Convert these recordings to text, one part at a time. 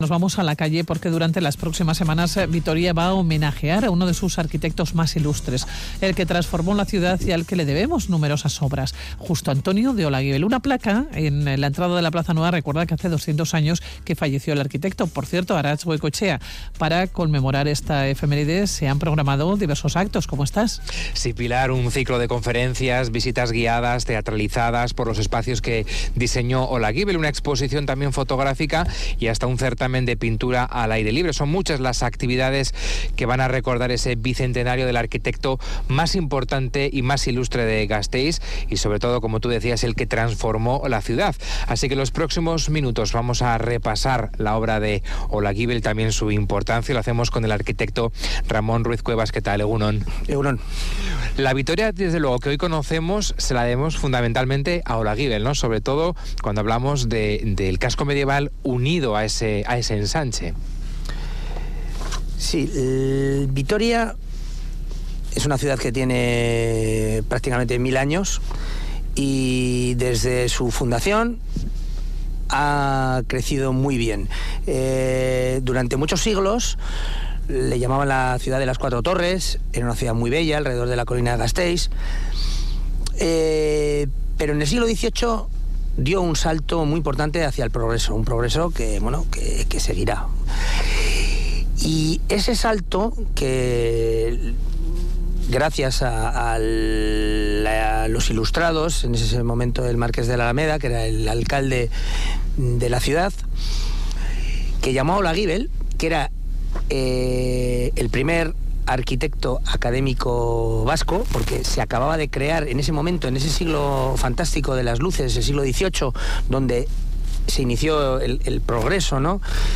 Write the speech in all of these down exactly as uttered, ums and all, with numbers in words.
Nos vamos a la calle porque durante las próximas semanas Vitoria va a homenajear a uno de sus arquitectos más ilustres, el que transformó la ciudad y al que le debemos numerosas obras, Justo Antonio de Olaguibel. Una placa en la entrada de la Plaza Nueva recuerda que hace doscientos años que falleció el arquitecto. Por cierto, Arantxa Goikoetxea, para conmemorar esta efeméride se han programado diversos actos. ¿Cómo estás? Sí, Pilar, un ciclo de conferencias, visitas guiadas, teatralizadas por los espacios que diseñó Olaguibel, una exposición también fotográfica y hasta un certamen de pintura al aire libre. Son muchas las actividades que van a recordar ese bicentenario del arquitecto más importante y más ilustre de Gasteiz y sobre todo, como tú decías, el que transformó la ciudad. Así que en los próximos minutos vamos a repasar la obra de Olaguibel, también su importancia. Lo hacemos con el arquitecto Ramón Ruiz Cuevas. ¿Qué tal, Egunon? Egunon. La Vitoria, desde luego, que hoy conocemos, se la debemos fundamentalmente a Olaguibel, ¿no? Sobre todo cuando hablamos de, del casco medieval unido a ese, a ese ensanche. Sí, el Vitoria es una ciudad que tiene prácticamente mil años y desde su fundación ha crecido muy bien. Eh, durante muchos siglos le llamaban la ciudad de las cuatro torres, era una ciudad muy bella alrededor de la colina de Gasteiz, eh, pero en el siglo dieciocho dio un salto muy importante hacia el progreso, un progreso que, bueno, que, que seguirá. Y ese salto que, gracias a, a, la, a los ilustrados, en ese momento el marqués de la Alameda, que era el alcalde de la ciudad, que llamó a Olaguibel, que era eh, el primer arquitecto académico vasco, porque se acababa de crear en ese momento, en ese siglo fantástico de las luces, el siglo dieciocho, donde se inició el, el progreso, ¿no?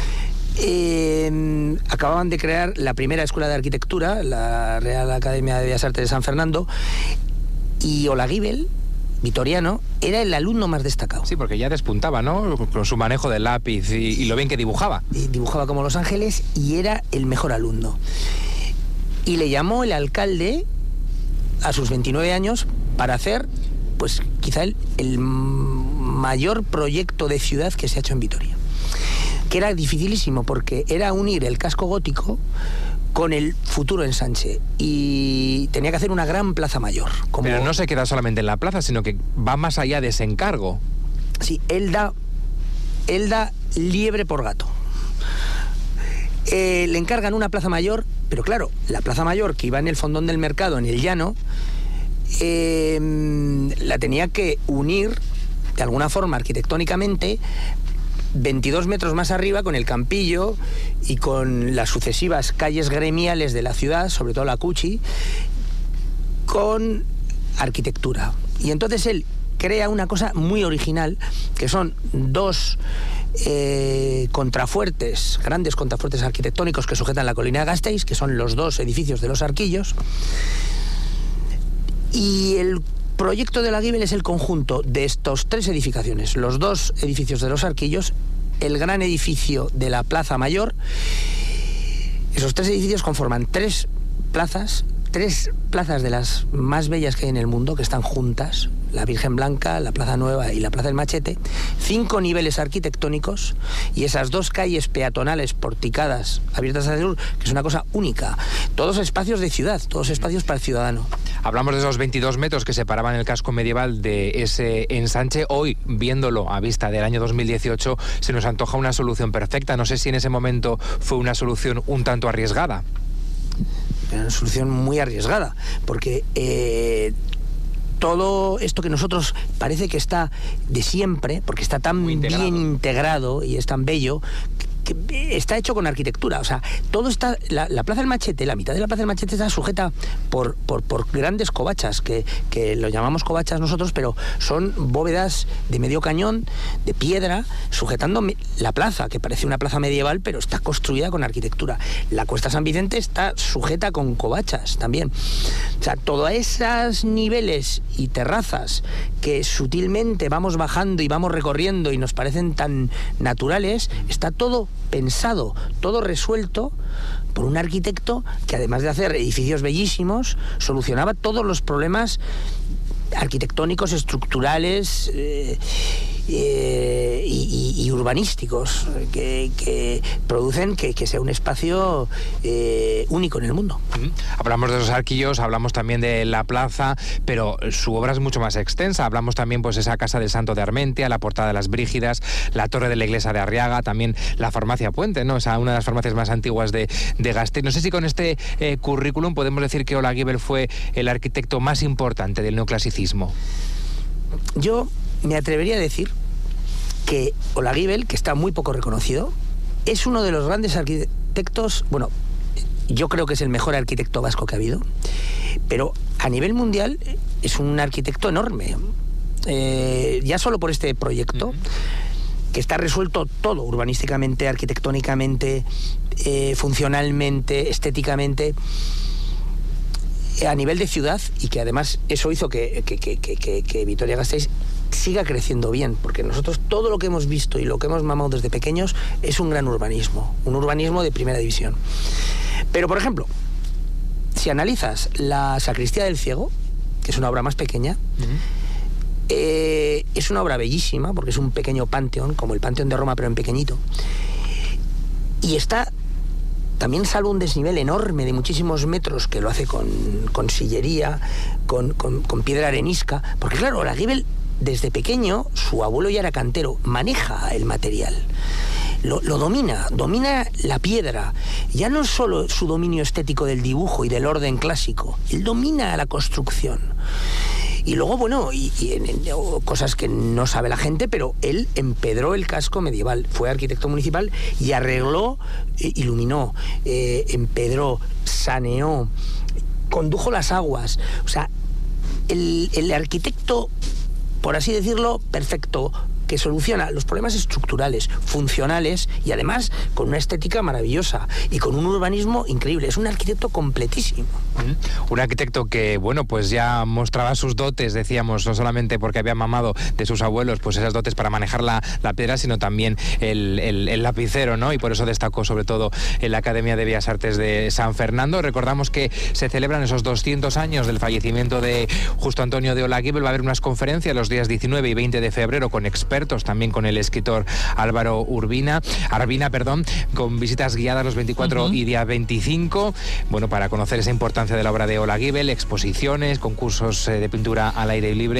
Eh, acababan de crear la primera escuela de arquitectura, la Real Academia de Bellas Artes de San Fernando, y Olaguibel, vitoriano, era el alumno más destacado. Sí, porque ya despuntaba, ¿no? Con su manejo del lápiz y, y lo bien que dibujaba. Y dibujaba como Los Ángeles y era el mejor alumno. Y le llamó el alcalde a sus veintinueve años para hacer, pues quizá el, el mayor proyecto de ciudad que se ha hecho en Vitoria, que era dificilísimo porque era unir el casco gótico con el futuro ensanche y tenía que hacer una gran plaza mayor. Como... Pero no se queda solamente en la plaza, sino que va más allá de ese encargo. Sí, él da, él da liebre por gato. Eh, le encargan una plaza mayor, pero claro, la plaza mayor que iba en el fondón del mercado, en el llano, eh, la tenía que unir de alguna forma arquitectónicamente veintidós metros más arriba con el Campillo y con las sucesivas calles gremiales de la ciudad, sobre todo la Cuchi, con arquitectura. Y entonces él crea una cosa muy original, que son dos eh, contrafuertes, grandes contrafuertes arquitectónicos que sujetan la colina de Gasteiz, que son los dos edificios de los Arquillos. Y el proyecto de Olaguibel es el conjunto de estos tres edificaciones, los dos edificios de los Arquillos, el gran edificio de la Plaza Mayor. Esos tres edificios conforman tres plazas, tres plazas de las más bellas que hay en el mundo, que están juntas, la Virgen Blanca, la Plaza Nueva y la Plaza del Machete, cinco niveles arquitectónicos y esas dos calles peatonales porticadas abiertas al sur, que es una cosa única. Todos espacios de ciudad, todos espacios para el ciudadano. Hablamos de esos veintidós metros que separaban el casco medieval de ese ensanche. Hoy, viéndolo a vista del año dos mil dieciocho, se nos antoja una solución perfecta. No sé si en ese momento fue una solución un tanto arriesgada. Era una solución muy arriesgada, porque eh, todo esto que nosotros parece que está de siempre, porque está tan bien integrado y es tan bello, que está hecho con arquitectura. O sea, todo está, la, la Plaza del Machete, la mitad de la Plaza del Machete está sujeta por, por, por grandes covachas, que, que lo llamamos covachas nosotros, pero son bóvedas de medio cañón, de piedra, sujetando la plaza, que parece una plaza medieval, pero está construida con arquitectura. La Cuesta San Vicente está sujeta con covachas también. O sea, todos esos niveles y terrazas que sutilmente vamos bajando y vamos recorriendo y nos parecen tan naturales, está todo pensado, todo resuelto por un arquitecto que, además de hacer edificios bellísimos, solucionaba todos los problemas arquitectónicos, estructurales, eh, eh, y, y, y urbanísticos que, que producen que, que sea un espacio eh, único en el mundo. Mm. Hablamos de los arquillos, hablamos también de la plaza, pero su obra es mucho más extensa. Hablamos también pues esa casa del Santo de Armentia, la Portada de las Brígidas, la torre de la iglesia de Arriaga, también la farmacia Puente, ¿no? O sea, una de las farmacias más antiguas de, de Gasteiz. No sé si con este eh, currículum podemos decir que Olaguibel fue el arquitecto más importante del neoclasicismo. Yo me atrevería a decir que Olaguibel, que está muy poco reconocido, es uno de los grandes arquitectos, bueno, yo creo que es el mejor arquitecto vasco que ha habido, pero a nivel mundial es un arquitecto enorme. Eh, ya solo por este proyecto, uh-huh. que está resuelto todo, urbanísticamente, arquitectónicamente, eh, funcionalmente, estéticamente, a nivel de ciudad, y que además eso hizo que, que, que, que, que Vitoria-Gasteiz siga creciendo bien, porque nosotros todo lo que hemos visto y lo que hemos mamado desde pequeños es un gran urbanismo, un urbanismo de primera división. Pero, por ejemplo, si analizas la Sacristía del Ciego, que es una obra más pequeña, uh-huh. eh, es una obra bellísima, porque es un pequeño panteón, como el Panteón de Roma, pero en pequeñito, y está... También salva un desnivel enorme de muchísimos metros, que lo hace con, con sillería, con, con, con piedra arenisca, porque claro, Olaguibel desde pequeño, su abuelo ya era cantero, maneja el material, lo, lo domina, domina la piedra, ya no solo su dominio estético del dibujo y del orden clásico, él domina la construcción. Y luego, bueno, y, y en, en, cosas que no sabe la gente, pero él empedró el casco medieval, fue arquitecto municipal y arregló, eh, iluminó, eh, empedró, saneó, condujo las aguas. O sea, el, el arquitecto, por así decirlo, perfecto, que soluciona los problemas estructurales, funcionales y además con una estética maravillosa y con un urbanismo increíble. Es un arquitecto completísimo. Mm. Un arquitecto que, bueno, pues ya mostraba sus dotes, decíamos, no solamente porque había mamado de sus abuelos, pues esas dotes para manejar la, la piedra, sino también el, el, el lapicero, ¿no? Y por eso destacó sobre todo en la Academia de Bellas Artes de San Fernando. Recordamos que se celebran esos doscientos años del fallecimiento de Justo Antonio de Olaguibel. Va a haber unas conferencias los días diecinueve y veinte de febrero con expertos, también con el escritor Álvaro Urbina, Arbina, perdón, con visitas guiadas los veinticuatro uh-huh. y día veinticinco, bueno, para conocer esa importancia de la obra de Olaguibel, exposiciones, concursos de pintura al aire libre.